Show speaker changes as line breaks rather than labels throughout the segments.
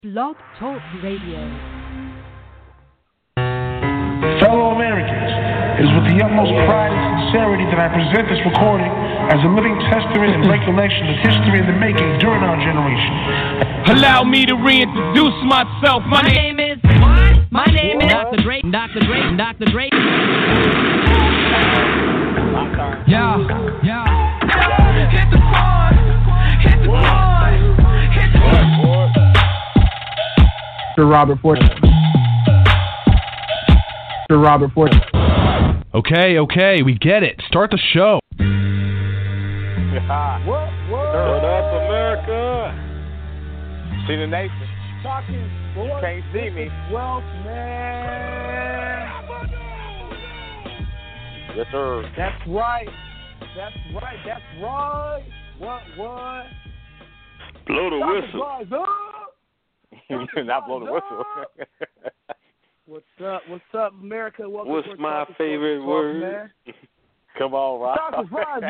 Blog Talk Radio.
Fellow Americans, it is with the utmost pride and sincerity that I present this recording as a living testament and recollection of history in the making during our generation.
Allow me to reintroduce myself. My name is what? My name is Dr. Dre. Dr. Dre. Dr. Dre. Yeah. Hit the floor. Hit the floor. Hit the floor.
Robert Ford. Robert Ford.
Okay, we get it. Start the show.
What? Shut up, America. See the nation.
Talking
You can't see me.
Wealth, man.
Yes, sir.
That's right. What?
Blow the
Talking
whistle.
rise up.
Not blow the whistle.
What's up, America? Welcome
What's
to
my
Talking
favorite
Sports
word?
Man.
Come on, Rob.
Talking rise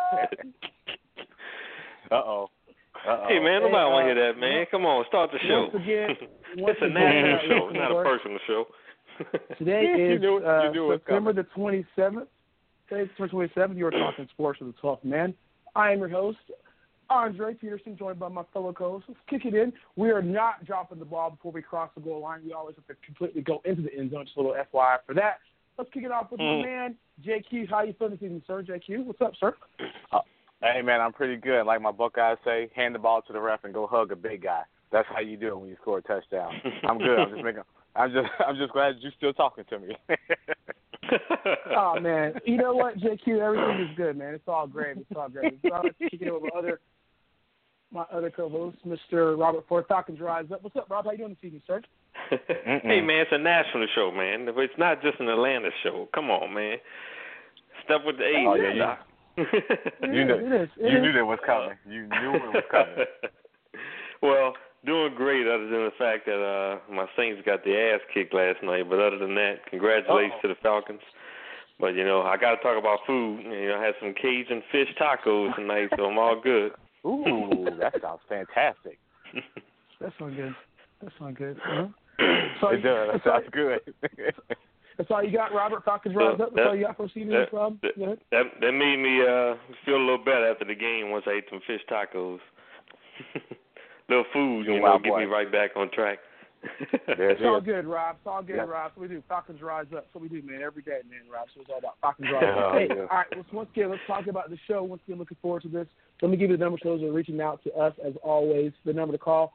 up.
Uh-oh.
Hey, man, nobody want to hear that, man. Come on, start the show.
Once again,
It's a national show, not a personal show.
Today is
You knew it
September the 27th. Today is September 27th. You are talking sports with the 12th man. I am your host, Andre Peterson, joined by my fellow co-hosts. Let's kick it in. We are not dropping the ball before we cross the goal line. We always have to completely go into the end zone. Just a little FYI for that. Let's kick it off with my man, JQ. How you feeling this evening, sir? JQ, what's up, sir?
Hey, man, I'm pretty good. Like my Buckeyes say, hand the ball to the ref and go hug a big guy. That's how you do it when you score a touchdown. I'm good. I'm just glad you're still talking to me.
Oh, man. You know what, JQ? Everything is good, man. It's all great. So let's kick it over my other co-host, Mr. Robert Ford. Falcons Rise Up. What's up, Rob? How you doing this evening, sir?
Hey, man, it's a national show, man. It's not just an Atlanta show. Come on, man. Stuff with the A's.
Oh, yeah, You knew that was coming.
Uh,
You knew it was coming.
Well, doing great other than the fact that my Saints got their ass kicked last night. But other than that, congratulations to the Falcons. But, I got to talk about food. I had some Cajun fish tacos tonight, so I'm all good.
Ooh, that sounds fantastic.
That sounds good.
It does. That sounds good.
That's all you got, Robert? Falcons Rise Up? That's all you got for CBS, Rob?
That made me feel a little better after the game once I ate some fish tacos. Little food, get me right back on track.
It's all good, Rob. It's all good, Rob. So we do. Falcons Rise Up. So we do, man. Every day, man, Rob. So it's all about Falcons Rise Up. Hey, all right, once again, let's talk about the show. Once again, looking forward to this. Let me give you the number for those who are reaching out to us, as always. The number to call,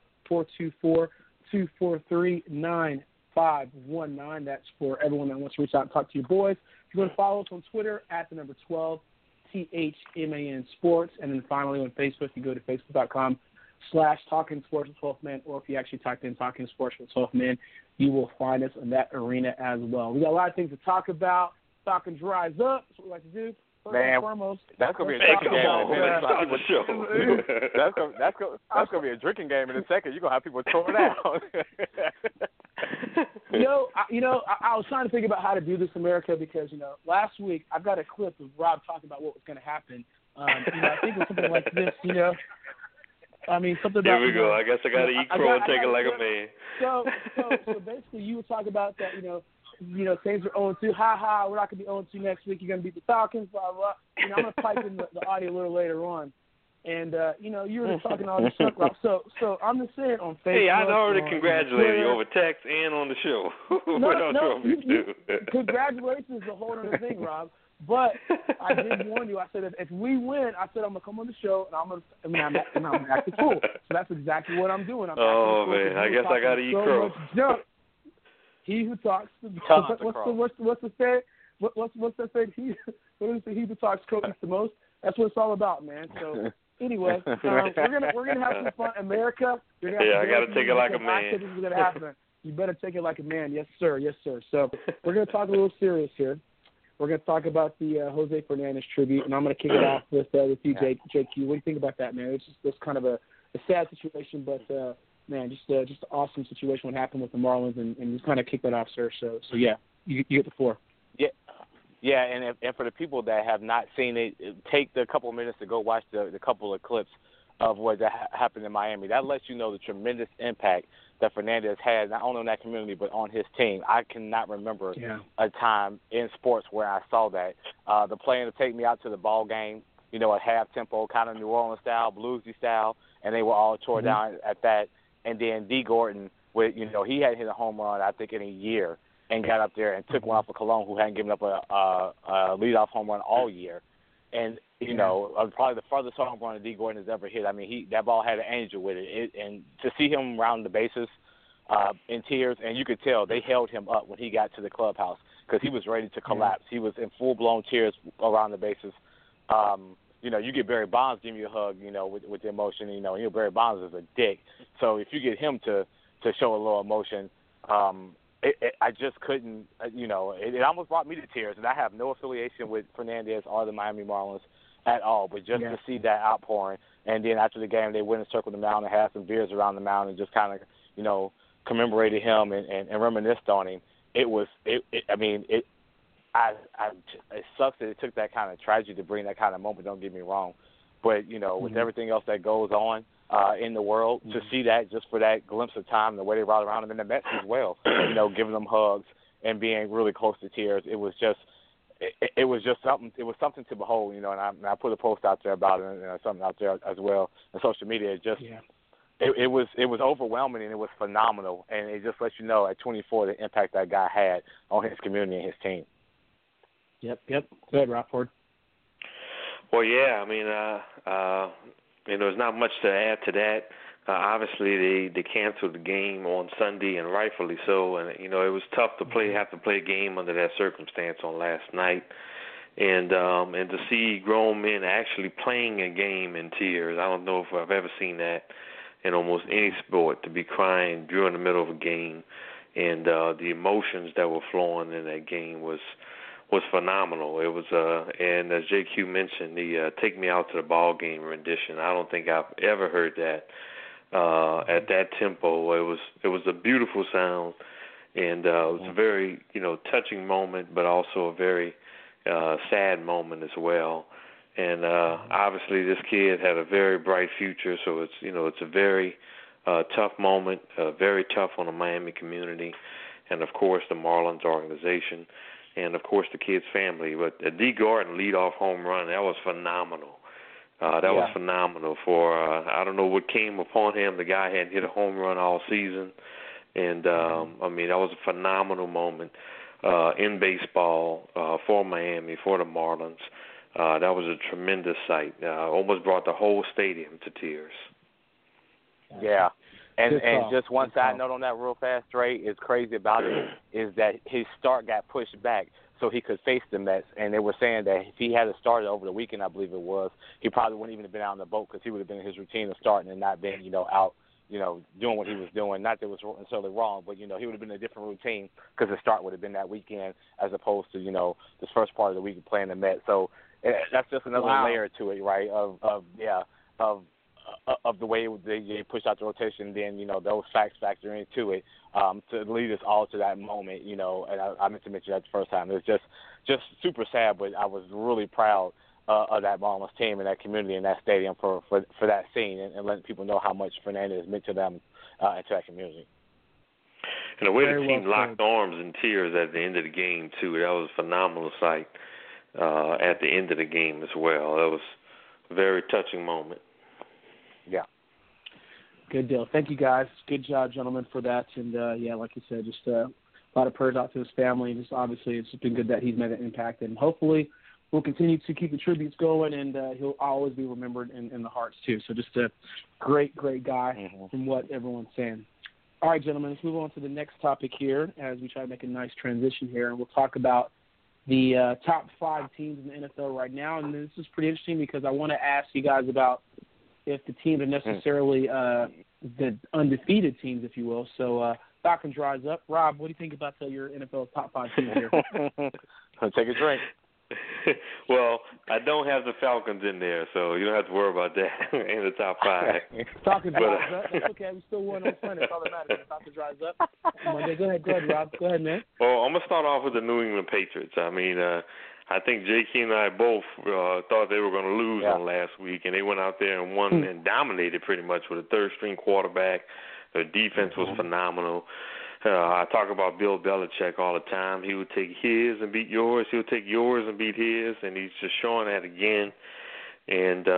424-243-9519. That's for everyone that wants to reach out and talk to your boys. If you want to follow us on Twitter, at the number 12, THMAN Sports. And then finally on Facebook, you go to facebook.com/Talking Sports with 12th Man, or if you actually type in Talking Sports with 12th Man, you will find us in that arena as well. We got a lot of things to talk about. Falcons Rise Up. That's what we like to do. First and foremost,
that's gonna be a drinking game.
Start the show.
That's gonna be a drinking game in a second. You're gonna have people throwing out.
I was trying to think about how to do this, America, because last week I've got a clip of Rob talking about what was going to happen. I think it was something like this. Something about.
Here we go. I guess I got to eat crow and take it like a man.
So basically, you were talking about that. Saints are 0-2. Ha, we're not going to be 0-2 next week. You're going to beat the Falcons, blah, blah. I'm going to pipe in the audio a little later on. And, you were just talking all this stuff, Rob. So I'm just saying on Facebook.
Hey, I already congratulated you over text and on the show.
Congratulations is a whole other thing, Rob. But I did warn you. I said, if we win, I said I'm going to come on the show, and I'm act a fool. So that's exactly what I'm doing.
Man, I guess I got to eat crow.
He who talks, what's the say? What's the say? He who talks crow eats the most. That's what it's all about, man. So anyway, we're gonna have some fun, America.
I got to take it like a man.
This is gonna happen. You better take it like a man. Yes, sir. So we're gonna talk a little serious here. We're gonna talk about the Jose Fernandez tribute, and I'm gonna kick it off with you, JQ. What do you think about that, man? It's just kind of a sad situation, but man, just an awesome situation what happened with the Marlins, and just kind of kick that off, sir. So yeah, you get the floor.
Yeah, and for the people that have not seen it, take the couple of minutes to go watch the couple of clips of what happened in Miami. That lets you know the tremendous impact that Fernandez had, not only on that community but on his team. I cannot remember a time in sports where I saw that. The playing to take me out to the ball game, you know, at half tempo, kind of New Orleans style, bluesy style, and they were all tore down at that. And then D. Gordon, with, you know, he hadn't hit a home run, I think, in a year, and got up there and took one off of Colon, who hadn't given up a leadoff home run all year. And, you know, probably the farthest home run that D. Gordon has ever hit. I mean, that ball had an angel with it. And to see him round the bases in tears, and you could tell they held him up when he got to the clubhouse because he was ready to collapse. He was in full-blown tears around the bases. You know, you get Barry Bonds giving you a hug, you know, with the emotion, you know, Barry Bonds is a dick. So if you get him to show a little emotion, I just couldn't, you know, it almost brought me to tears. And I have no affiliation with Fernandez or the Miami Marlins at all, but just to see that outpouring. And then after the game, they went and circled the mound and had some beers around the mound and just kind of, you know, commemorated him and reminisced on him. It sucks that it took that kind of tragedy to bring that kind of moment, don't get me wrong. But, you know, with everything else that goes on in the world, to see that just for that glimpse of time, the way they ride around him, and the Mets as well, you know, giving them hugs and being really close to tears, it was just something. It was something to behold, you know, and I put a post out there about it and something out there as well on social media. It was overwhelming, and it was phenomenal, and it just lets you know at 24 the impact that guy had on his community and his team.
Yep. Go ahead, Rockford.
Well, yeah, I mean, you know, there's not much to add to that. Obviously, they canceled the game on Sunday, and rightfully so. And you know, it was tough to have to play a game under that circumstance on last night, and to see grown men actually playing a game in tears. I don't know if I've ever seen that in almost any sport, to be crying during the middle of a game, and the emotions that were flowing in that game was phenomenal. It was, and as JQ mentioned, the "Take Me Out to the Ball Game" rendition. I don't think I've ever heard that at that tempo. It was a beautiful sound, and it was a very, you know, touching moment, but also a very sad moment as well. And obviously, this kid had a very bright future. So it's, you know, it's a very tough moment, very tough on the Miami community, and of course the Marlins organization. And, of course, the kid's family. But the D. Gordon leadoff home run, that was phenomenal. That was phenomenal for, I don't know what came upon him. The guy hadn't hit a home run all season. And, I mean, that was a phenomenal moment in baseball for Miami, for the Marlins. That was a tremendous sight. Almost brought the whole stadium to tears.
Yeah. And just one side note on that real fast, Trey, is crazy about it is that his start got pushed back so he could face the Mets. And they were saying that if he had started over the weekend, I believe it was, he probably wouldn't even have been out on the boat because he would have been in his routine of starting and not been, you know, out, you know, doing what he was doing. Not that it was necessarily wrong, but, you know, he would have been in a different routine because the start would have been that weekend as opposed to, you know, this first part of the week playing the Mets. So that's just another layer to it, right, of the way they push out the rotation, then, you know, those facts factor into it to lead us all to that moment, you know, and I meant to mention that the first time. It was just super sad, but I was really proud of that Marlins team and that community and that stadium for that scene and letting people know how much Fernandez meant to them and to that community.
And the way the team locked arms in tears at the end of the game, too, that was a phenomenal sight at the end of the game as well. That was a very touching moment.
Yeah.
Good deal. Thank you, guys. Good job, gentlemen, for that. And, like you said, just a lot of prayers out to his family. And just obviously it's been good that he's made an impact. And hopefully we'll continue to keep the tributes going, and he'll always be remembered in the hearts, too. So just a great, great guy from what everyone's saying. All right, gentlemen, let's move on to the next topic here as we try to make a nice transition here. And we'll talk about the top 5 teams in the NFL right now. And this is pretty interesting because I want to ask you guys about if the teams are necessarily the undefeated teams, if you will. So Falcons rise up. Rob, what do you think about your NFL top 5 teams here?
Take a drink.
Well, I don't have the Falcons in there, so you don't have to worry about that in the top 5.
Falcons rise up. That's okay. We still won on Sunday. That's all that matters. Falcons rise up. Monday. Go ahead, Rob. Go ahead, man.
Well, I'm going to start off with the New England Patriots. I mean, I think J.K. and I both thought they were going to lose on last week, and they went out there and won and dominated pretty much with a third-string quarterback. Their defense was phenomenal. I talk about Bill Belichick all the time. He would take his and beat yours. He'll take yours and beat his, and he's just showing that again. And,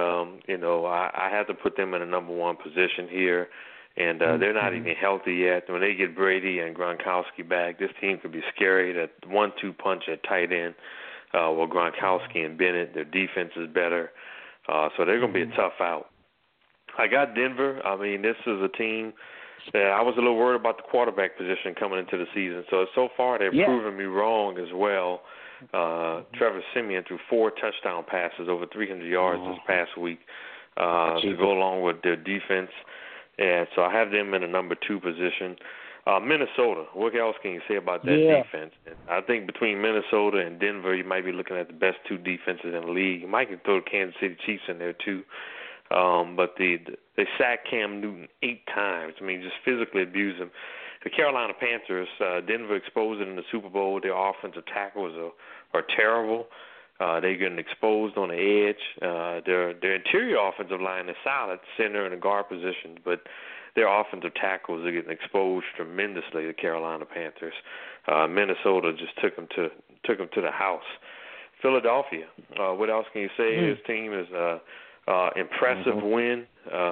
I have to put them in a number one position here. And they're not even healthy yet. When they get Brady and Gronkowski back, this team could be scary. That 1-2 punch at tight end with Gronkowski and Bennett. Their defense is better. So they're going to be a tough out. I got Denver. I mean, this is a team that I was a little worried about the quarterback position coming into the season. So far they've proven me wrong as well. Trevor Siemian threw 4 touchdown passes, over 300 yards this past week to go along with their defense. And so I have them in a number 2 position. Minnesota, what else can you say about that defense? I think between Minnesota and Denver, you might be looking at the best 2 defenses in the league. You might can throw the Kansas City Chiefs in there too. But they sacked Cam Newton 8 times. I mean, just physically abused him. The Carolina Panthers, Denver exposed it in the Super Bowl. Their offensive tackles are terrible. They're getting exposed on the edge. Their interior offensive line is solid, center and the guard positions, but their offensive tackles are getting exposed tremendously. The Carolina Panthers, Minnesota just took them to the house. Philadelphia, what else can you say? His team is impressive win.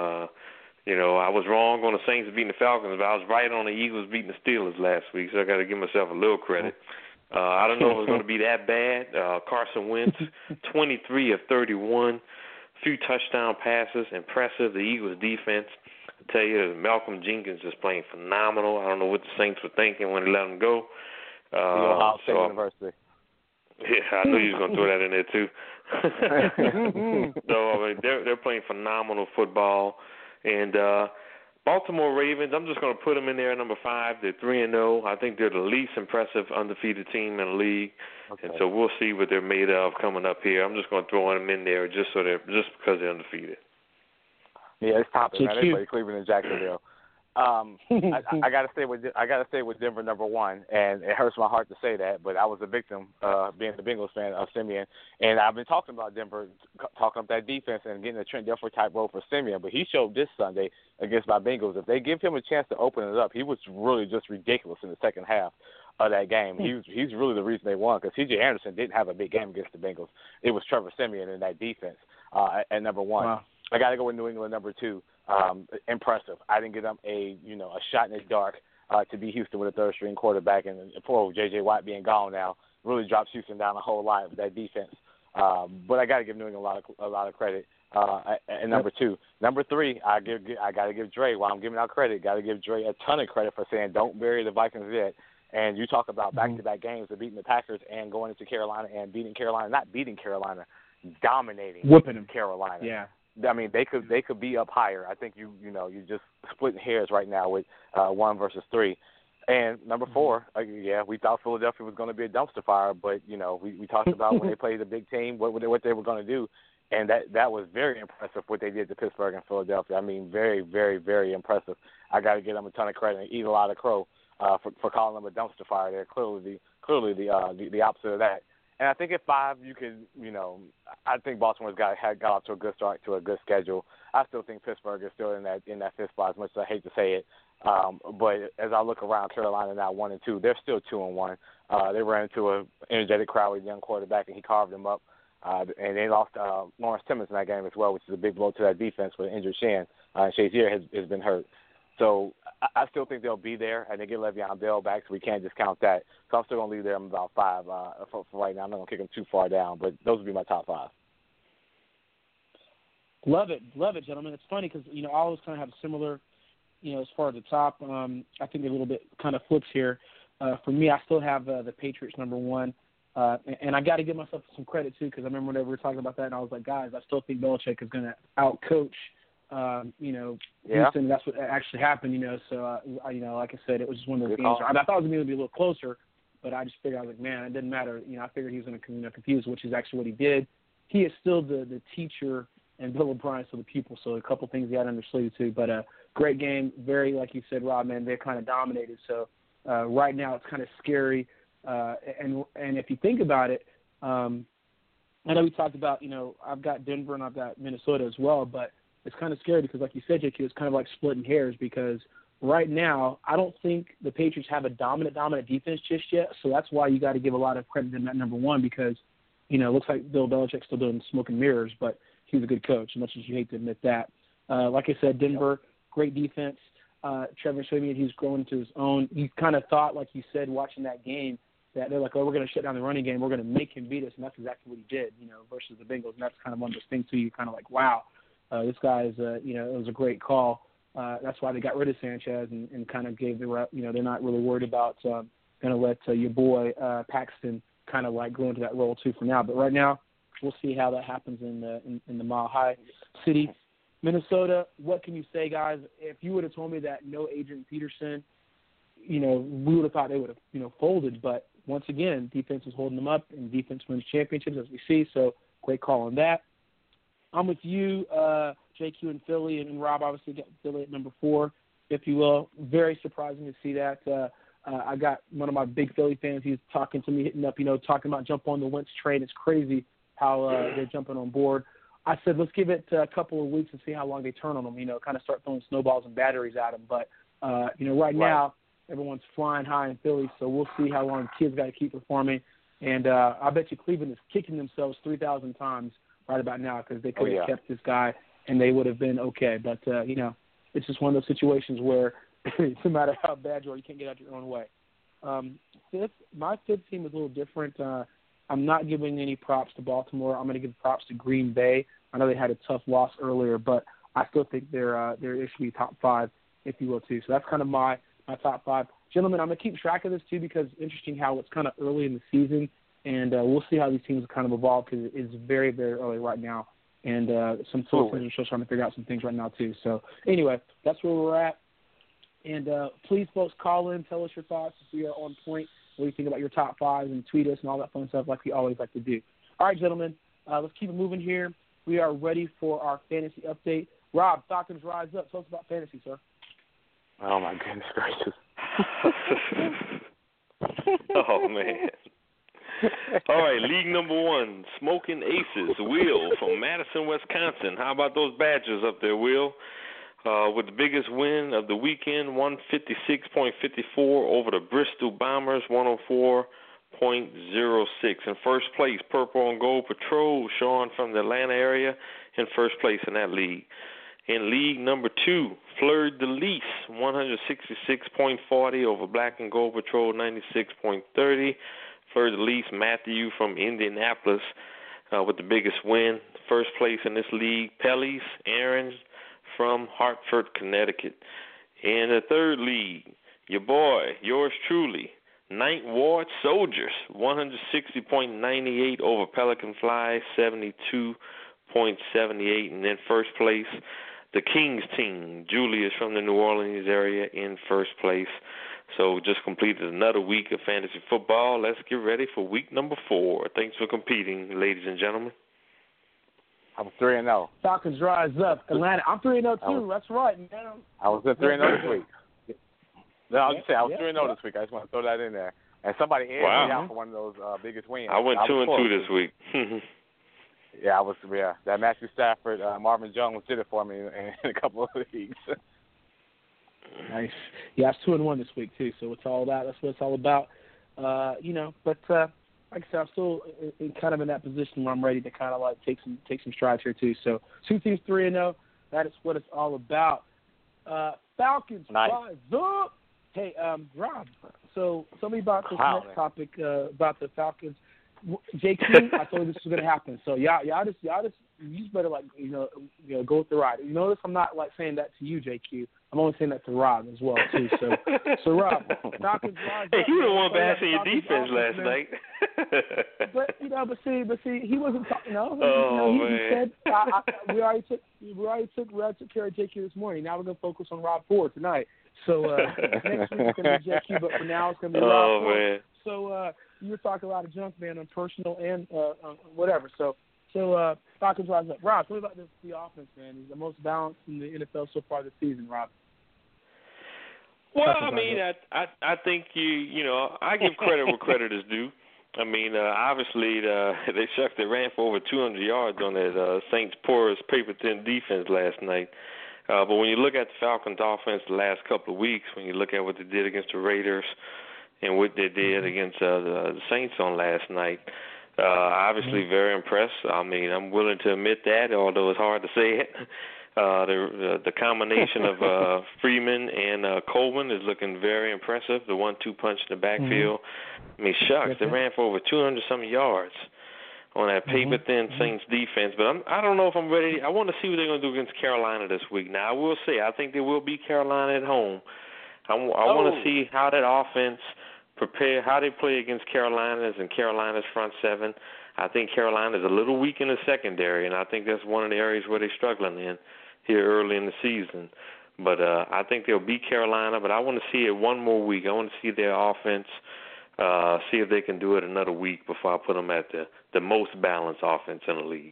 I was wrong on the Saints beating the Falcons, but I was right on the Eagles beating the Steelers last week, so I got to give myself a little credit. I don't know if it's going to be that bad. Carson Wentz, 23 of 31, few touchdown passes, impressive. The Eagles' defense, I tell you, Malcolm Jenkins is playing phenomenal. I don't know what the Saints were thinking when they let him go.
Ohio State University.
Yeah, I knew you was going to throw that in there too. So I mean, they're playing phenomenal football, and Baltimore Ravens, I'm just going to put them in there at number 5. They're 3-0. I think they're the least impressive undefeated team in the league, and so we'll see what they're made of coming up here. I'm just going to throw them in there just because they're undefeated.
Yeah, it's topic, man. They play Cleveland and Jacksonville. I gotta stay with Denver number 1, and it hurts my heart to say that, but I was a victim being the Bengals fan of Siemian, and I've been talking about Denver, talking up that defense and getting a Trent Dilfer type role for Siemian, but he showed this Sunday against my Bengals. If they give him a chance to open it up, he was really just ridiculous in the second half of that game. He's really the reason they won, because C.J. Anderson didn't have a big game against the Bengals. It was Trevor Siemian in that defense at number 1. Wow. I got to go with New England number 2. Impressive. I didn't get them a shot in the dark to beat Houston with a third-string quarterback, and poor J.J. Watt being gone now really drops Houston down a whole lot with that defense. But I got to give New England a lot of credit. And number 2, number 3, I got to give Dre. While I'm giving out credit, got to give Dre a ton of credit for saying don't bury the Vikings yet. And you talk about back-to-back games of beating the Packers and going into Carolina and beating Carolina, not beating Carolina, dominating,
whooping them. Carolina.
Yeah. I mean, they could be up higher. I think you're just splitting hairs right now with 1 versus 3. And number 4, we thought Philadelphia was going to be a dumpster fire, but we talked about when they played a big team what they were going to do, and that was very impressive what they did to Pittsburgh and Philadelphia. I mean, very, very, very impressive. I got to give them a ton of credit and eat a lot of crow for calling them a dumpster fire. They're clearly the opposite of that. And I think at 5, you could, I think Baltimore's got off to a good start, to a good schedule. I still think Pittsburgh is still in that 5th spot, as much as I hate to say it. But as I look around, Carolina now 1 and 2, they're still 2-1. They ran into an energetic crowd with a young quarterback, and he carved them up. And they lost Lawrence Timmons in that game as well, which is a big blow to that defense with an injured Shan. Shazier has been hurt. So I still think they'll be there, and they get Le'Veon Bell back, so we can't discount that. So I'm still going to leave them about 5 for right now. I'm not going to kick them too far down, but those would be my top 5.
Love it, gentlemen. It's funny because, I always kind of have similar, as far as the top. I think a little bit kind of flips here. For me, I still have the Patriots number 1. And I got to give myself some credit, too, because I remember whenever we were talking about that, and I was like, guys, I still think Belichick is going to out-coach Houston. That's what actually happened, So, like I said, it was just one of those games. I thought it was going to be a little closer, but I just figured, I was like, man, it didn't matter. I figured he was going to confuse, which is actually what he did. He is still the teacher and Bill O'Brien still the pupil, so a couple things he had under sleeve, too. But great game, very, like you said, Rob, man, they're kind of dominated. So right now it's kind of scary. And if you think about it, I know we talked about, I've got Denver and I've got Minnesota as well, but it's kind of scary because, like you said, JQ, it's kind of like splitting hairs because right now I don't think the Patriots have a dominant defense just yet, so that's why you got to give a lot of credit to that number one because, it looks like Bill Belichick's still doing smoke and mirrors, but he's a good coach, as much as you hate to admit that. Like I said, Denver, great defense. Trevor Siemian, he's growing to his own. You kind of thought, like you said, watching that game, that they're like, we're going to shut down the running game. We're going to make him beat us, and that's exactly what he did, versus the Bengals. And that's kind of one of those things, too. You're kind of like, wow, this guy is, it was a great call. That's why they got rid of Sanchez and kind of gave they're not really worried about going to let your boy Paxton kind of like go into that role, too, for now. But right now, we'll see how that happens in the Mile High City. Minnesota, what can you say, guys? If you would have told me that no Adrian Peterson, we would have thought they would have, folded. But once again, defense is holding them up, and defense wins championships, as we see. So great call on that. I'm with you, JQ and Philly, and Rob obviously got Philly at number 4, if you will. Very surprising to see that. I got one of my big Philly fans. He's talking to me, hitting up, talking about jump on the Wentz train. It's crazy how they're jumping on board. I said, let's give it a couple of weeks and see how long they turn on them, kind of start throwing snowballs and batteries at them. But, right now, everyone's flying high in Philly, so we'll see how long the kids got to keep performing. And I bet you Cleveland is kicking themselves 3,000 times right about now because they could have kept this guy and they would have been okay. But, it's just one of those situations where no matter how bad you are, you can't get out your own way. My fifth team is a little different. I'm not giving any props to Baltimore. I'm going to give props to Green Bay. I know they had a tough loss earlier, but I still think they should be top 5, if you will, too. So that's kind of my top 5. Gentlemen, I'm going to keep track of this, too, because it's interesting how it's kind of early in the season, and we'll see how these teams kind of evolve because it's very, very early right now. And some teams are still trying to figure out some things right now, too. So, anyway, that's where we're at. And please, folks, call in, tell us your thoughts if we are on point. What do you think about your top 5 and tweet us and all that fun stuff like we always like to do. All right, gentlemen, let's keep it moving here. We are ready for our fantasy update. Rob, Falcons rise up. Tell us about fantasy, sir.
Oh, my goodness gracious.
Oh, man. All right, league number 1, Smoking Aces, Will from Madison, Wisconsin. How about those Badgers up there, Will? With the biggest win of the weekend, 156.54 over the Bristol Bombers, 104.06. In first place, Purple and Gold Patrol, Sean from the Atlanta area, in first place in that league. In league number 2, Fleur de Lis, 166.40 over Black and Gold Patrol, 96.30. Fleur de Lis, Matthew from Indianapolis with the biggest win. First place in this league, Pelly's, Aaron from Hartford, Connecticut. In the third league, your boy, yours truly, Ninth Ward Soldiers, 160.98 over Pelican Fly, 72.78. And in first place, the Kings team, Julius from the New Orleans area, in first place. So just completed another week of fantasy football. Let's get ready for week number 4. Thanks for competing, ladies and gentlemen.
I'm 3-0.
Falcons rise up. Atlanta, I'm 3-0 too. That's right, man.
I was at 3-0 this week. No, I'll just say I was 3-0 this week. I just want to throw that in there. And somebody aired me out for one of those biggest wins.
I went 2-2 this week.
Yeah, that Matthew Stafford, Marvin Jones did it for me in a couple of leagues.
Nice. Yeah, I was 2-1 this week too. So it's all about. That's what it's all about. But like I said, I'm still kind of in that position where I'm ready to kind of like take some strides here too. So 2 teams 3-0. That is what it's all about. Falcons rise up. Hey, Rob. So tell me about this next topic about the Falcons. JQ, I told you this was going to happen. So y'all just better go with the ride. You notice I'm not like saying that to you, JQ. I'm only saying that to Rob as well too. So Rob, Falcons rise.
Hey, you the one bashing your defense last night.
but see, he wasn't talking.
Man.
He said we already took care of JQ this morning. Now we're going to focus on Rob Ford tonight. So next week it's going to be JQ, but for now it's going to be Rob Ford.
Man.
So you were talking a lot of junk, man, on personal and whatever. So Falcons rise up. Rob, tell me about the offense, man. He's the most balanced in the NFL so far this season, Rob.
Well, I mean, I think I give credit where credit is due. I mean, obviously, they ran for over 200 yards on that Saints' porous paper-thin defense last night. But when you look at the Falcons' offense the last couple of weeks, when you look at what they did against the Raiders and what they did against the Saints on last night, obviously very impressed. I mean, I'm willing to admit that, although it's hard to say it. The combination of Freeman and Coleman is looking very impressive. The 1-2 punch in the backfield. I mean, shucks, they ran for over 200-something yards on that paper-thin Saints defense. But I don't know if I'm ready. I want to see what they're going to do against Carolina this week. Now, I will say, I think they will beat Carolina at home. I want to see how that offense prepare, how they play against Carolina's and Carolina's front seven. I think Carolina's a little weak in the secondary, and I think that's one of the areas where they're struggling in here early in the season. But I think they'll beat Carolina, but I want to see it one more week. I want to see their offense, see if they can do it another week before I put them at the most balanced offense in the league.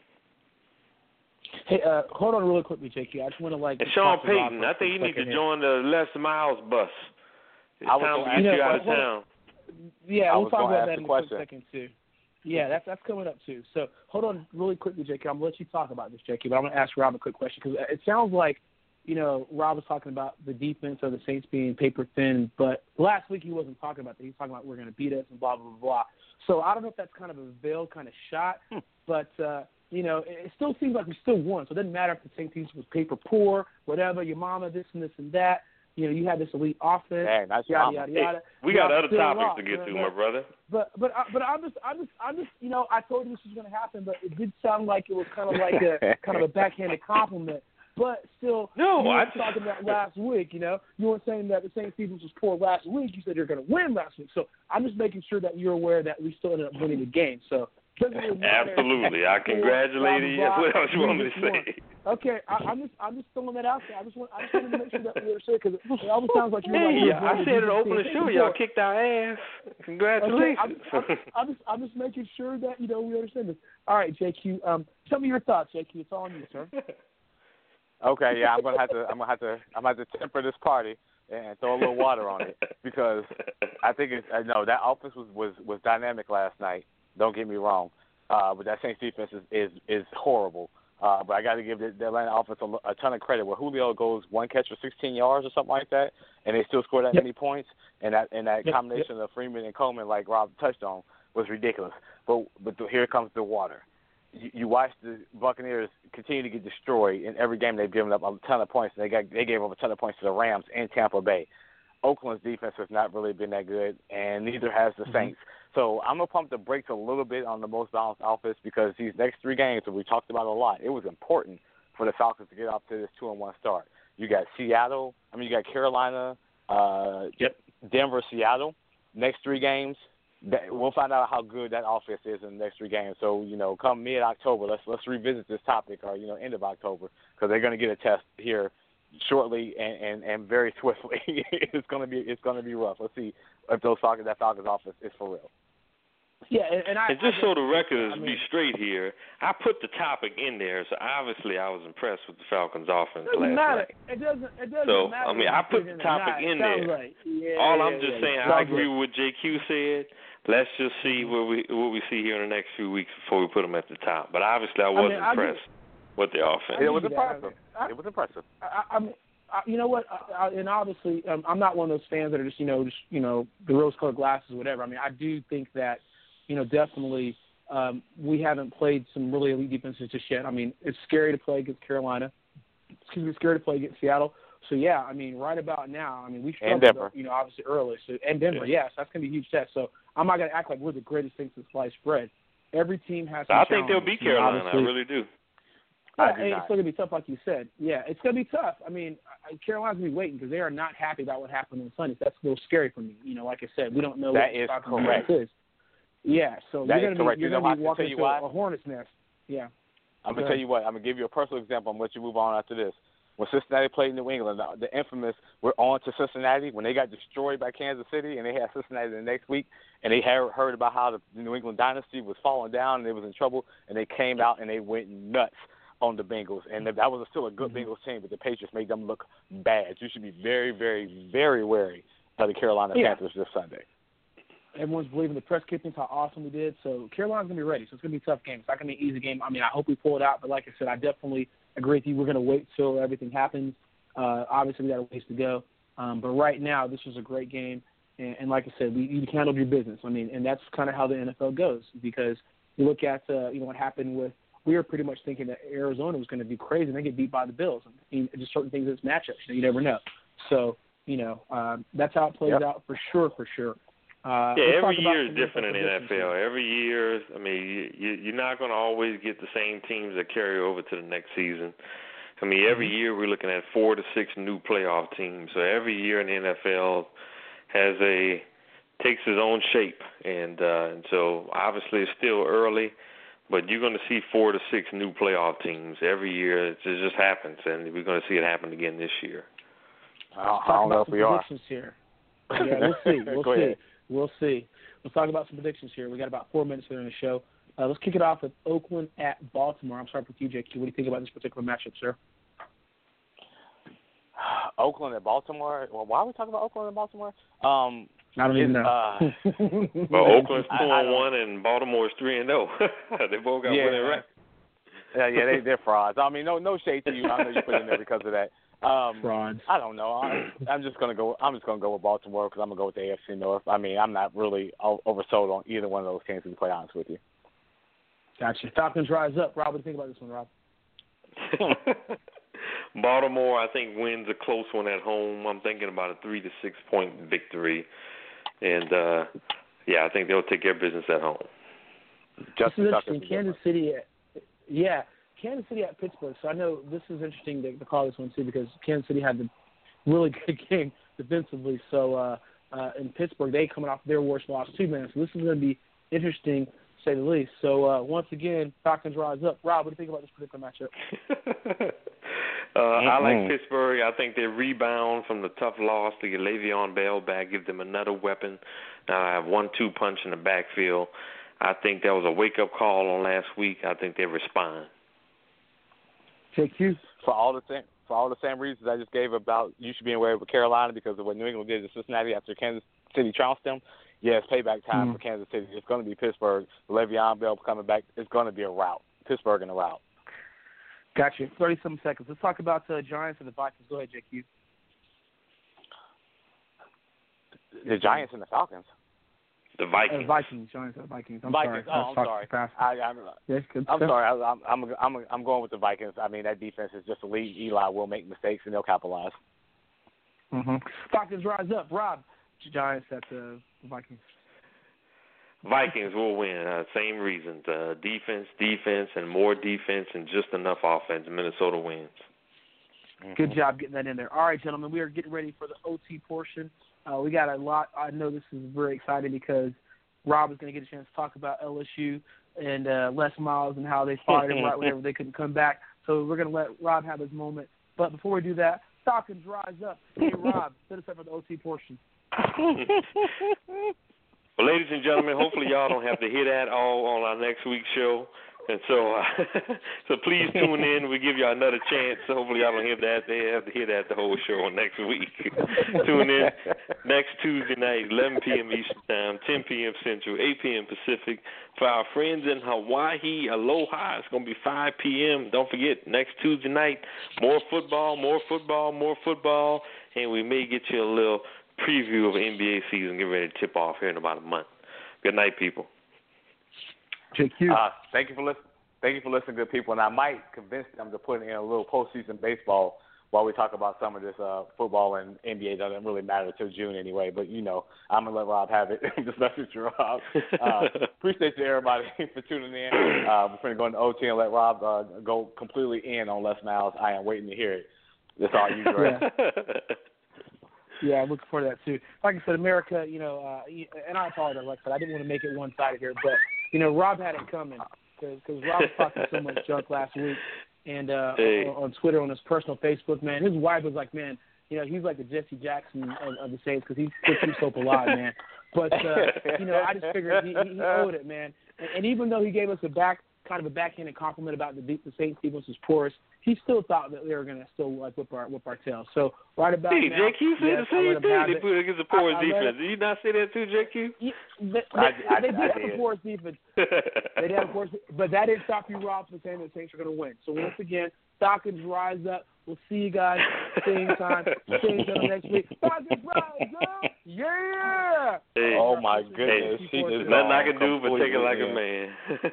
Hey, hold on really quickly, JQ. I just want to
and Sean Payton, I think you need to join the Les Miles bus. It's time to get you out of town.
Yeah, we'll talk about that in a quick second, too. Yeah, that's coming up, too. So hold on really quickly, JQ. I'm going to let you talk about this, JQ, but I'm going to ask Rob a quick question because it sounds like, Rob was talking about the defense of the Saints being paper thin, but last week he wasn't talking about that. He was talking about we're going to beat us and blah, blah, blah, blah. So I don't know if that's kind of a veiled kind of shot, but, it still seems like we still won. So it doesn't matter if the Saints team was paper poor, whatever, your mama, this and this and that. You had this elite offense, yada, yada, yada.
We got other topics to get to, my brother.
But I'm just, I told you this was going to happen, but it did sound like it was kind of like a backhanded compliment. But still, you were talking about last week, you weren't saying that the Saints defense was poor last week. You said you're going to win last week. So I'm just making sure that you're aware that we still ended up winning the game. So really
absolutely, I congratulate you. What else you want me to say?
Okay, I'm just throwing that out there. I just wanted to make sure that we understood because it almost sounds like you're
I said it open the show. Y'all kicked our ass. Congratulations.
Okay, I'm just making sure that we understand this. All right, JQ. Tell me your thoughts, JQ. It's all on you, sir.
Okay, yeah, I'm gonna have to temper this party and throw a little water on it because I think that offense was dynamic last night. Don't get me wrong, but that Saints defense is horrible. But I got to give the Atlanta offense a ton of credit. Where Julio goes one catch for 16 yards or something like that, and they still score that many points, and that combination of Freeman and Coleman, like Rob touched on, was ridiculous. But here comes the water. You watch the Buccaneers continue to get destroyed in every game. They've given up a ton of points. They gave up a ton of points to the Rams and Tampa Bay. Oakland's defense has not really been that good, and neither has the Saints. So I'm going to pump the brakes a little bit on the most balanced offense because these next three games that we talked about a lot, it was important for the Falcons to get off to this 2-1 start. You got Carolina, Denver, Seattle. Next three games, we'll find out how good that offense is in the next three games. So, come mid-October, let's revisit this topic or, end of October because they're going to get a test here shortly and very swiftly. It's going to be rough. Let's see if that Falcons offense is for real.
Yeah, and
just so the record is be straight here, I put the topic in there, so obviously I was impressed with the Falcons' offense last night.
It doesn't
so,
matter.
I put the topic in there.
Right.
All I'm just saying, I agree with what JQ said. Let's just see what we see here in the next few weeks before we put them at the top. But obviously I was impressed with the offense.
It was impressive. It was impressive.
You know what? And obviously, I'm not one of those fans that are just the rose-colored glasses or whatever. I mean, I do think that, definitely we haven't played some really elite defenses just yet. I mean, it's scary to play against Carolina. It's scary to play against Seattle. So, yeah, I mean, right about now, we struggled, obviously early. So, and Denver, yes, that's going to be a huge test. So, I'm not going to act like we're the greatest thing since sliced bread. Every team has some
think they'll beat Carolina. I really do.
Yeah, it's going to be tough, like you said. Yeah, it's going to be tough. Carolina's going to be waiting because they are not happy about what happened on Sunday. That's a little scary for me. Like I said, we don't know
that is correct.
Yeah, so
that
you're going to be walking into a hornet's nest. Yeah.
I'm going to tell you what. I'm going to give you a personal example. I'm going to let you move on after this. When Cincinnati played New England, the infamous "we're on to Cincinnati" when they got destroyed by Kansas City, and they had Cincinnati the next week, and they heard about how the New England dynasty was falling down and they was in trouble, and they came out and they went nuts on the Bengals, and that was still a good Bengals team, but the Patriots made them look bad. You should be very, very, very wary of the Carolina Panthers this Sunday.
Everyone's believing the press kickings, how awesome we did. So Carolina's going to be ready. So it's going to be a tough game. It's not going to be an easy game. I mean, I hope we pull it out. But like I said, I definitely agree with you. We're going to wait till everything happens. Obviously, we got a ways to go. But right now, this was a great game. And like I said, you handled your business. I mean, and that's kind of how the NFL goes, because you look at what happened with. We were pretty much thinking that Arizona was going to be crazy and they get beat by the Bills. I mean, just certain things in this matchup. You never know. So that's how it plays out for sure.
Every year is different in the NFL. Every year, I mean, you're not going to always get the same teams that carry over to the next season. I mean, every year we're looking at 4 to 6 new playoff teams. So every year in the NFL takes its own shape, and so obviously it's still early, but you're going to see 4 to 6 new playoff teams every year. It just happens, and we're going to see it happen again this year.
I don't know if we are.
Here. Yeah, we'll see. Let's talk about some predictions here. We got about 4 minutes here in the show. Let's kick it off with Oakland at Baltimore. I'm sorry for you, JQ. What do you think about this particular matchup, sir?
Oakland at Baltimore? Well, why are we talking about Oakland and Baltimore?
I don't even know.
Well, Oakland's 2-1 and Baltimore's 3-0. They both got winning records.
Yeah, they're frauds. I mean, no shade to you. I know you put in there because of that.
Frauds.
I don't know. I'm just gonna go with Baltimore because I'm gonna go with the AFC North. I mean, I'm not really oversold on either one of those teams, to be quite honest with you.
Gotcha. Falcons rise up. Rob, what do you think about this one, Rob?
Baltimore, I think, wins a close one at home. I'm thinking about a 3 to 6 point victory, and I think they'll take care of business at home.
This is interesting. Kansas City at Pittsburgh. So I know this is interesting to call this one too, because Kansas City had the really good game defensively. So in Pittsburgh, they coming off their worst loss too, man. So this is going to be interesting, to say the least. So once again, Falcons rise up. Rob, what do you think about this particular matchup?
I like Pittsburgh. I think they rebound from the tough loss to get Le'Veon Bell back, give them another weapon, have 1-2 punch in the backfield. I think that was a wake-up call on last week. I think they respond.
JQ?
For all the same reasons I just gave about you should be aware with Carolina because of what New England did to Cincinnati after Kansas City trounced them. Yeah, it's payback time for Kansas City. It's going to be Pittsburgh. Le'Veon Bell coming back. It's going to be a rout. Pittsburgh in a rout.
Gotcha. 30-some seconds. Let's talk about the Giants and the Vikings. Go ahead, JQ.
The Giants and the Falcons.
The Vikings.
Giants and the Vikings. I'm
Vikings.
sorry.
I'm sorry. I'm sorry. I'm going with the Vikings. I mean, that defense is just elite. Eli will make mistakes, and they'll capitalize.
Falcons rise up. Rob, Giants at the Vikings.
Vikings will win. Same reasons. Defense, and more defense, and just enough offense. Minnesota wins.
Good job getting that in there. All right, gentlemen, we are getting ready for the OT portion. We got a lot. I know this is very exciting because Rob is going to get a chance to talk about LSU and Les Miles and how they fired him right whenever they couldn't come back. So we're going to let Rob have his moment. But before we do that, Falcons rise up. Hey, Rob, set us up for the OT portion.
Well, ladies and gentlemen, hopefully y'all don't have to hear that all on our next week's show. And so so please tune in. We'll give y'all another chance. So hopefully y'all don't hear that. They have to hear that the whole show next week. Tune in next Tuesday night, 11 p.m. Eastern Time, 10 p.m. Central, 8 p.m. Pacific. For our friends in Hawaii, aloha. It's going to be 5 p.m. Don't forget, next Tuesday night, more football. And we may get you a little preview of NBA season. Get ready to tip off here in about a month. Good night, people.
JQ.
Thank you for listening, good people. And I might convince them to put in a little postseason baseball while we talk about some of this football and NBA. Doesn't really matter till June anyway. But I'm gonna let Rob have it. Just message Rob. Appreciate you everybody for tuning in. We're gonna go into OT and let Rob go completely in on Les Miles. I am waiting to hear it. That's all you, Greg.
Yeah, I'm looking forward to that too. Like I said, America, and I apologize, like I said, I didn't want to make it one-sided here, but Rob had it coming because Rob was talking so much junk last week, and on Twitter, on his personal Facebook, man, his wife was like, man, he's like the Jesse Jackson of the Saints because he's so polite, man. But I just figured he owed it, man. And even though he gave us kind of a backhanded compliment about the Saints defense was porous, he still thought that they were going to still like whip our tails. So right about now,
JQ said the same thing. They put it against the porous defense. Did you not say that too, JQ?
They did have a porous defense. They did have a porous, but that didn't stop you, Rob, from saying that the Saints are going to win. So once again, Falcons rise up. We'll see you guys same time next week. Falcons rise up! Yeah!
Hey, oh my goodness!
There's nothing I can do but take it like a man.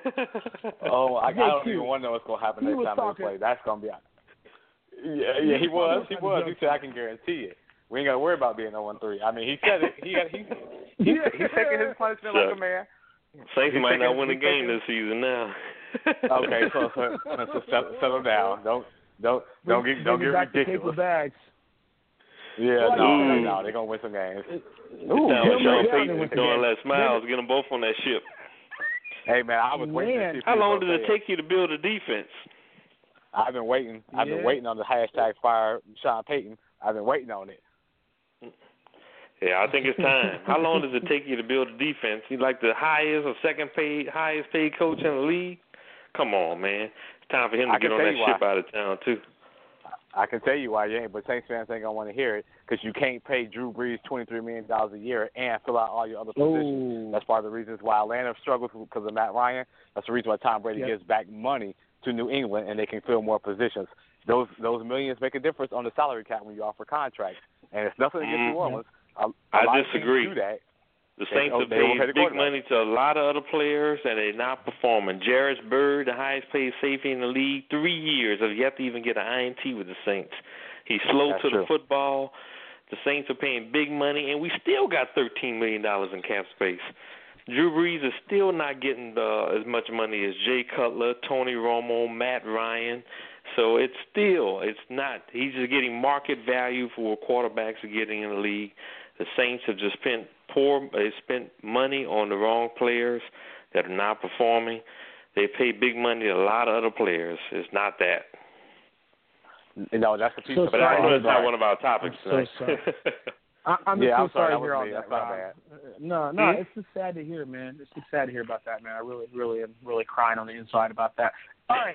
I don't even want to know what's going to happen next time they play. That's going to be. Yeah, he was. He said, "I can guarantee it. We ain't got to worry about being 0-3." I mean, he said it. He's taking his punishment like a man.
Saints might not win a game this season now.
Okay, so settle down. Don't get ridiculous.
Bags.
Yeah, no, they're gonna win some games.
Sean Payton doing less miles, get them both on that ship.
Hey man, I was waiting to see.
How long does it take you to build a defense?
I've been waiting. I've been waiting on the hashtag fire Sean Payton. I've been waiting on it.
Yeah, I think it's time. How long does it take you to build a defense? He's like the highest or highest paid coach in the league. Come on, man. It's time for him to get on that ship out of town, too.
I can tell you why you ain't, but Saints fans ain't going to want to hear it because you can't pay Drew Brees $23 million a year and fill out all your other positions. That's part of the reasons why Atlanta struggles because of Matt Ryan. That's the reason why Tom Brady gives back money to New England and they can fill more positions. Those millions make a difference on the salary cap when you offer contracts. And it's nothing against New Orleans.
I disagree. The Saints have paid big money to a lot of other players, and they're not performing. Jarvis Bird, the highest-paid safety in the league, 3 years have yet to even get an INT with the Saints. He's slow to the football. The Saints are paying big money, and we still got $13 million in cap space. Drew Brees is still not getting as much money as Jay Cutler, Tony Romo, Matt Ryan. So it's not. He's just getting market value for what quarterbacks are getting in the league. The Saints have just spent money on the wrong players that are not performing. They pay big money to a lot of other players. It's not that.
No, that's the piece.
But I know it's not one of our topics tonight.
I'm so sorry to hear all
that.
That's
not bad.
No, it's just sad to hear, man. It's just sad to hear about that, man. I really am crying on the inside about that. All right.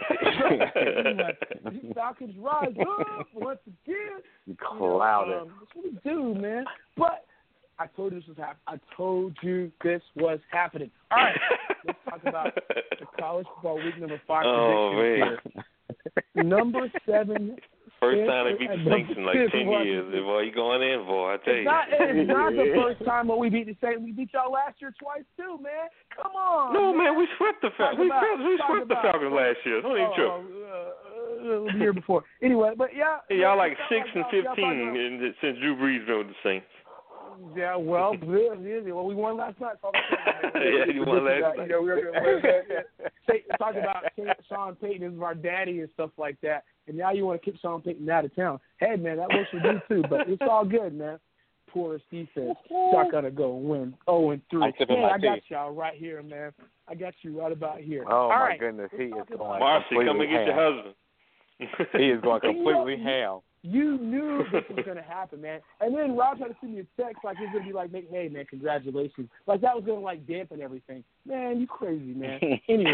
Falcons rise up once again.
You clouded.
That's what we do, man. But I told you this was happening. I told you this was happening. All right. Let's talk about the college football week number 5 predictions here. Number 7.
First time they beat the Saints in like 10 years. Boy, you going in, boy, I tell you.
It's not the first time that we beat the Saints. We beat y'all last year twice, too, man. Come on.
No, man, we swept the Falcons. We swept the Falcons last year. Don't even trip.
The year before. Anyway, but yeah.
Y'all like 6-15 since Drew Brees been with the Saints.
Yeah, well, we won last night.
Yeah, you won last night.
We were going to talk about Sean Payton as our daddy and stuff like that, and now you want to kick Sean Payton out of town. Hey, man, that works for you too, but it's all good, man. Porous defense. Y'all got to go win 0-3. I got y'all right here, man. I got you right about here.
Oh,
all
my
right.
goodness. He is going
Marcy, come and get
ham.
your husband.
He is going completely ham.
You knew this was going to happen, man. And then Rob tried to send me a text like he's going to be like, hey, man, congratulations. Like that was going to, like, dampen everything. Man, you crazy, man. Anyway,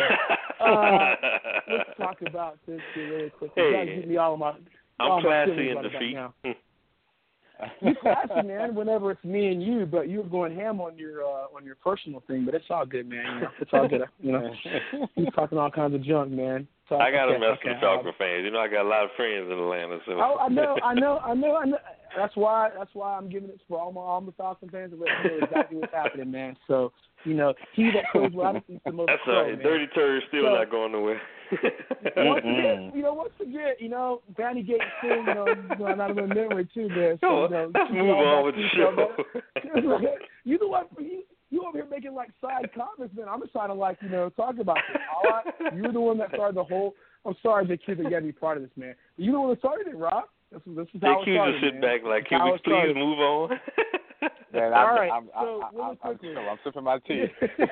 let's talk about this really quick. You guys give me all my
I'm classy in
right
defeat.
You're classy, man, whenever it's me and you, but you're going ham on your personal thing, but it's all good, man. You know, it's all good. You know, you're talking all kinds of junk, man. So,
I got to mess with Falcon fans. You know, I got a lot of friends in Atlanta. So.
I know. That's why I'm giving it for all the Falcon fans to let you know exactly what's happening, man. So, you know, he that plays well, I think the most.
That's a dirty turd still not going nowhere.
Once again, Vanny Gates still, not a little memory too there. So,
let's move on with the show.
You know what? You over here making like side comments, man. I'm just trying to talk about this. All right, you're the one that started the whole. I'm sorry, JQ, that you got to be part of this, man. You're the one that started it, Rob. This is how it started,
just sit back like, can we please move on?
Man,
all right.
I'm sipping my tea.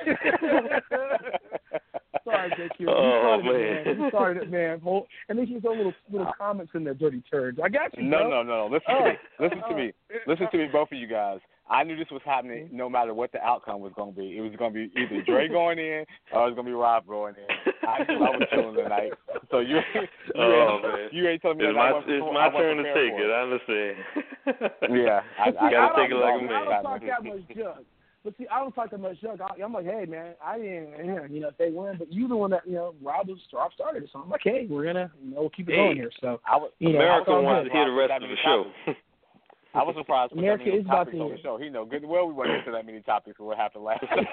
Sorry, JQ. You started it, man. And then she's those little comments in there, dirty turds. I got you.
No. Listen to me. Listen to me, both of you guys. I knew this was happening no matter what the outcome was going to be. It was going to be either Dre going in or it was going to be Rob going in. I was chilling tonight. So you ain't telling me
it's my turn to take it. I understand.
Yeah. I
got to take it like a man.
I don't talk that much junk. But see, I don't talk that much junk. I'm like, hey, man, I didn't, if they win. But you the one that, Rob started it. So I'm like, hey, we're going to, we'll keep it going here. So,
America wants to hear the rest of the show.
I was surprised with
America
that many
is about
topics
to
on the show. He know good well we went into that many topics of what happened last night.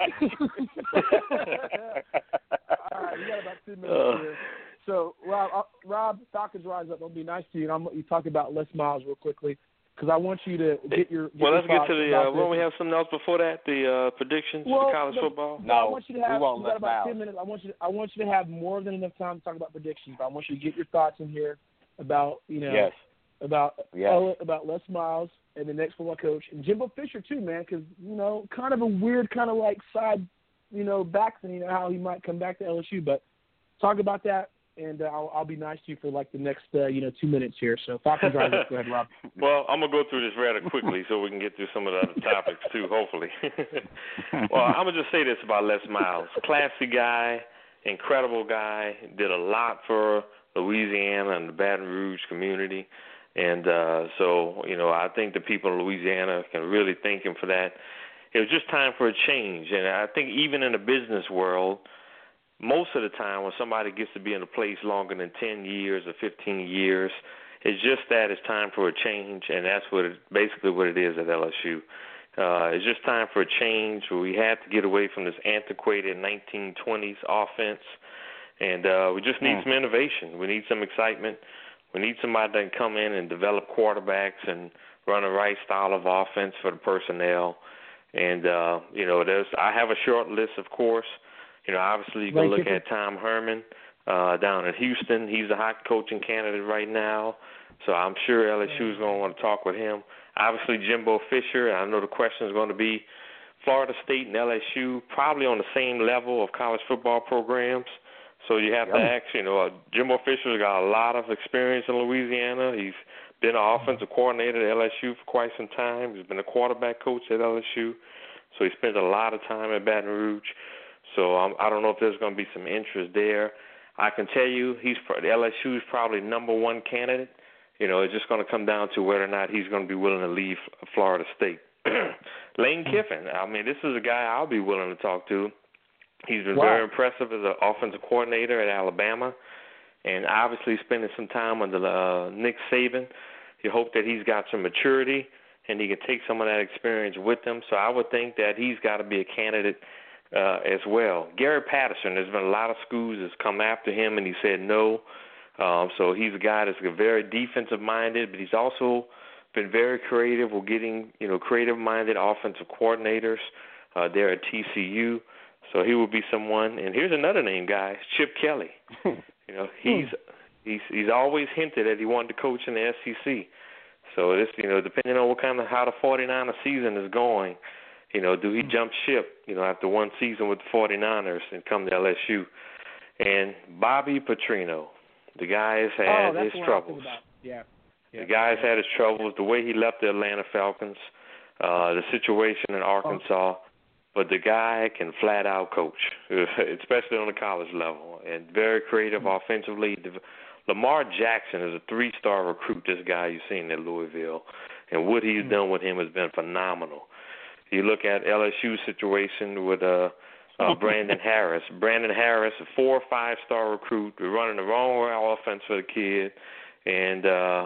All right, we got about 2 minutes here. So, Rob, Falcons rise up. It'll be nice to you. And you talk about Les Miles real quickly because I want you to get your
let's get to the
won't
we have something else before that? The predictions for college football?
No, I want you to have.
We won't
you got about 10 minutes. I want you to have more than enough time to talk about predictions. But I want you to get your thoughts in here about
Yes.
about Les Miles and the next football coach and Jimbo Fisher too, man, because kind of a weird kind of like side, back thing, how he might come back to LSU. But talk about that, and I'll be nice to you for like the next 2 minutes here. So Falcons rise up. Go ahead, Rob.
Well, I'm gonna go through this rather quickly so we can get through some of the other topics too, hopefully. Well, I'm gonna just say this about Les Miles: classy guy, incredible guy, did a lot for Louisiana and the Baton Rouge community. And so, I think the people of Louisiana can really thank him for that. It was just time for a change. And I think even in the business world, most of the time when somebody gets to be in a place longer than 10 years or 15 years, it's just that it's time for a change, and that's basically what it is at LSU. It's just time for a change where we had to get away from this antiquated 1920s offense, and we just need some innovation. We need some excitement. We need somebody that can come in and develop quarterbacks and run the right style of offense for the personnel. And, I have a short list, of course. Obviously you can look at Tom Herman down in Houston. He's a hot coaching candidate right now. So I'm sure LSU is going to want to talk with him. Obviously Jimbo Fisher, I know the question is going to be Florida State and LSU, probably on the same level of college football programs. So you have to ask, Jimbo Fisher's got a lot of experience in Louisiana. He's been an offensive coordinator at LSU for quite some time. He's been a quarterback coach at LSU. So he spent a lot of time at Baton Rouge. So I don't know if there's going to be some interest there. I can tell you LSU is probably number one candidate. It's just going to come down to whether or not he's going to be willing to leave Florida State. Lane Kiffin, this is a guy I'll be willing to talk to. He's been very impressive as an offensive coordinator at Alabama, and obviously spending some time under Nick Saban. You hope that he's got some maturity and he can take some of that experience with him. So I would think that he's got to be a candidate as well. Gary Patterson, there's been a lot of schools that's come after him, and he said no. So he's a guy that's very defensive-minded, but he's also been very creative with getting, creative-minded offensive coordinators there at TCU. So he will be someone. And here's another name, guys, Chip Kelly. He's always hinted that he wanted to coach in the SEC. So this, depending on how the 49er season is going, do he jump ship, after one season with the 49ers and come to LSU? And Bobby Petrino, the guy has had his troubles. The guy's had his troubles, the way he left the Atlanta Falcons, the situation in Arkansas. But the guy can flat out coach, especially on the college level, and very creative offensively. Lamar Jackson is a 3-star recruit, this guy you've seen at Louisville, and what he's done with him has been phenomenal. You look at LSU's situation with Brandon Harris. Brandon Harris, a 4 or 5-star recruit. We're running the wrong offense for the kid, and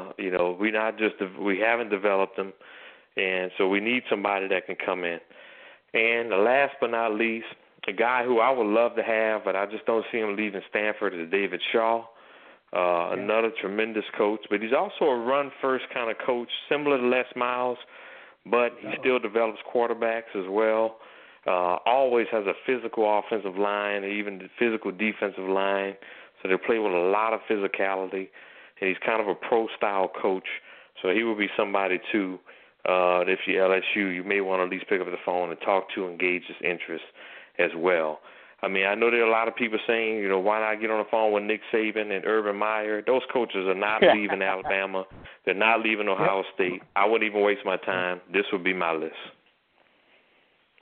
we haven't developed him, and so we need somebody that can come in. And last but not least, a guy who I would love to have, but I just don't see him leaving Stanford, is David Shaw, another tremendous coach. But he's also a run-first kind of coach, similar to Les Miles, but he still develops quarterbacks as well. Always has a physical offensive line, even the physical defensive line. So they play with a lot of physicality. And he's kind of a pro-style coach. So he will be somebody, too, if you're LSU, you may want to at least pick up the phone and talk to and gauge his interest as well. I know there are a lot of people saying, why not get on the phone with Nick Saban and Urban Meyer? Those coaches are not leaving Alabama. They're not leaving Ohio State. I wouldn't even waste my time. This would be my list.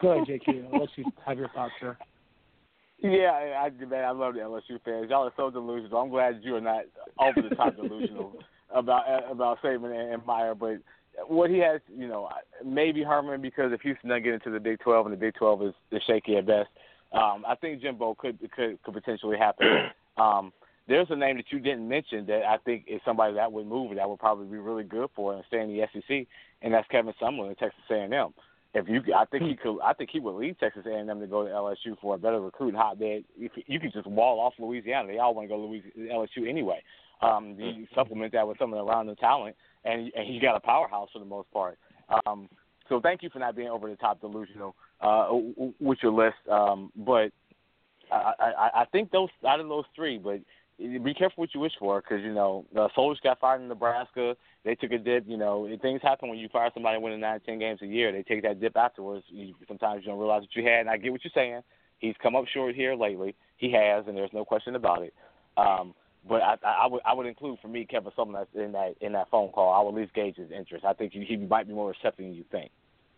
Go ahead, JQ. I'll let you have your thoughts, sir.
Yeah, I love the LSU fans. Y'all are so delusional. I'm glad you are not over the top delusional about Saban and Meyer. But what he has, maybe Herman, because if Houston doesn't get into the Big 12 and the Big 12 is shaky at best, I think Jimbo could potentially happen. There's a name that you didn't mention that I think is somebody that would move and that would probably be really good for and stay in the SEC, and that's Kevin Sumlin in Texas A&M. I think he would leave Texas A&M to go to LSU for a better recruiting hotbed. You could just wall off Louisiana. They all want to go to LSU anyway. You supplement that with some of the random talent, and he's got a powerhouse for the most part. So thank you for not being over the top delusional with your list. But I think those out of those three, but be careful what you wish for, because Soldiers got fired in Nebraska. They took a dip. Things happen when you fire somebody winning 9-10 games a year. They take that dip afterwards. Sometimes you don't realize what you had. And I get what you're saying. He's come up short here lately. He has, and there's no question about it. But I would include for me Kevin Sumlin in that phone call. I would at least gauge his interest. I think he might be more receptive than you think.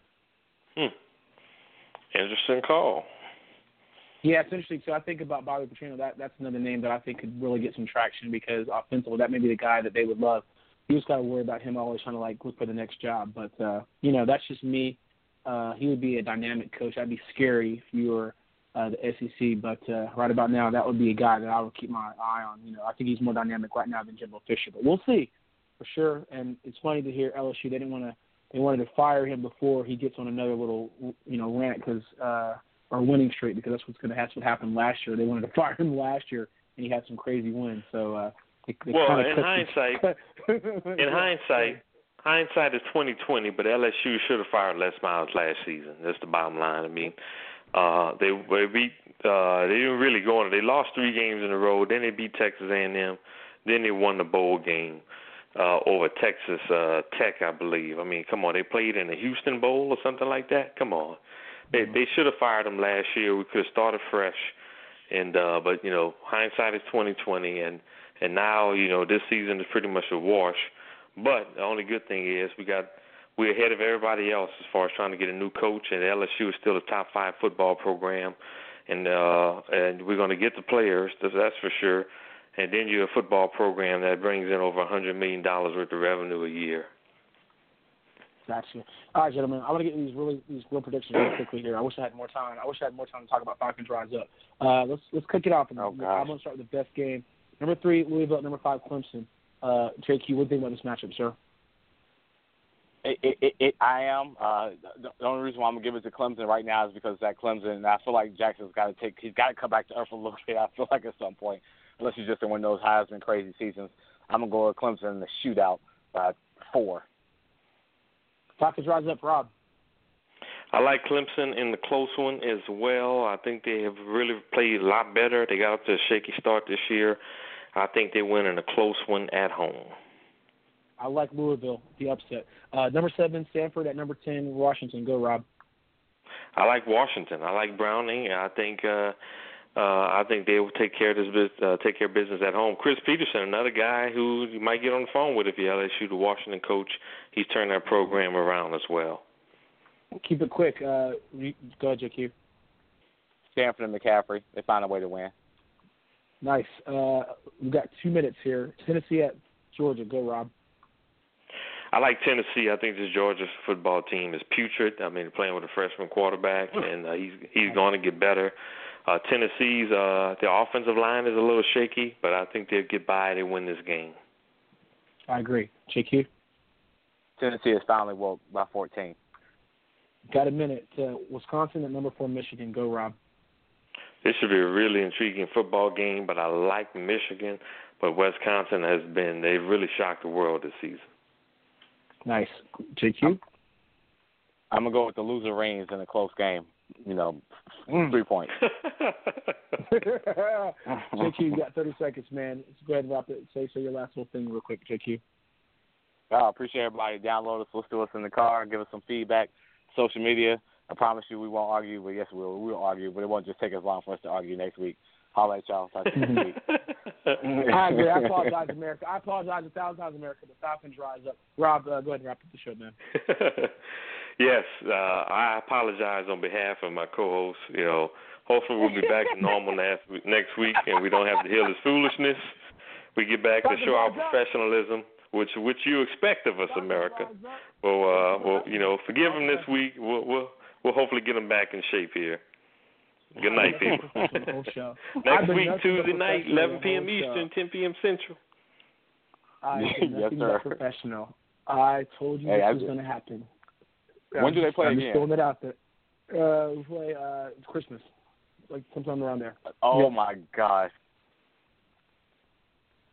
Interesting call.
Yeah, it's interesting. So I think about Bobby Petrino. That's another name that I think could really get some traction, because offensively, that may be the guy that they would love. You just got to worry about him always trying to look for the next job. But that's just me. He would be a dynamic coach. That'd be scary if you were the SEC. But right about now, that would be a guy that I would keep my eye on. I think he's more dynamic right now than Jimbo Fisher. But we'll see for sure. And it's funny to hear LSU. They wanted to fire him before he gets on another little rant or winning streak, because that's what happened last year. They wanted to fire him last year, and he had some crazy wins. So in
hindsight, hindsight is 20/20. But LSU should have fired Les Miles last season. That's the bottom line. I mean, they beat. They didn't really go on. They lost 3 games in a row. Then they beat Texas A&M. Then they won the bowl game over Texas Tech, I believe. I mean, come on. They played in the Houston Bowl or something like that. Come on. They should have fired him last year. We could have started fresh, but hindsight is 20/20, and now this season is pretty much a wash. But the only good thing is we're ahead of everybody else as far as trying to get a new coach, and LSU is still a top 5 football program, and we're going to get the players, that's for sure. And then you're a football program that brings in over $100 million worth of revenue a year.
Gotcha. All right, gentlemen. I want to get these real predictions really quickly here. I wish I had more time. To talk about Falcons Rise Up. Let's kick it off. I'm going to start with the best game. Number 3, Louisville. Number 5, Clemson. JQ, what do you think about this matchup, sir?
I am. The only reason why I'm gonna give it to Clemson right now is because that Clemson. And I feel like Jackson's got to he's got to come back to earth a little bit. I feel like at some point, unless he's just in one of those Heisman crazy seasons, I'm gonna go with Clemson in the shootout 4.
Falcons Rise Up, Rob.
I like Clemson in the close one as well. I think they have really played a lot better. They got up to a shaky start this year. I think they win in a close one at home.
I like Louisville, the upset. Number 7, Stanford. At number 10, Washington. Go, Rob.
I like Washington. I like Browning. I think they will take care of business at home. Chris Peterson, another guy who you might get on the phone with if you LSU, the Washington coach. He's turned that program around as well.
Keep it quick. Go ahead, JQ.
Stanford and McCaffrey. They find a way to win.
Nice. We've got 2 minutes here. Tennessee at Georgia. Go, Rob.
I like Tennessee. I think this Georgia football team is putrid. I mean, playing with a freshman quarterback, and he's going to get better. Tennessee's their offensive line is a little shaky, but I think they'll get by. They win this game.
I agree. JQ?
Tennessee is finally woke by 14.
Got a minute. Wisconsin at number 4, Michigan. Go, Rob.
This should be a really intriguing football game, but I like Michigan. But Wisconsin they've really shocked the world this season.
Nice. JQ?
I'm going to go with the loser reigns in a close game. 3 points.
JQ, you got 30 seconds, man. Let's go ahead and wrap it. Say your last little thing real quick, JQ.
I appreciate everybody. Download us. Listen to us in the car. Give us some feedback. Social media. I promise you we won't argue, but yes, we'll argue. But it won't just take as long for us to argue next week. Holla at y'all. Talk to you next week.
I agree. I apologize, America. I apologize 1,000 times, America. The Falcons Rise Up. Rob, go ahead and wrap up the show, man.
Yes, I apologize on behalf of my co-host. Hopefully we'll be back to normal next week, and we don't have to hear this foolishness. We get back to show our professionalism, which you expect of us, America. Well, forgive him this week. We'll hopefully get him back in shape here. Good night, people. Next week, Tuesday night, 11 p.m. Eastern, 10 p.m. Central.
Yes, sir. Professional. I told you this was going to happen.
When do they play
I'm
again?
just throwing it out there. We play Christmas, like sometime around there.
Oh, my gosh.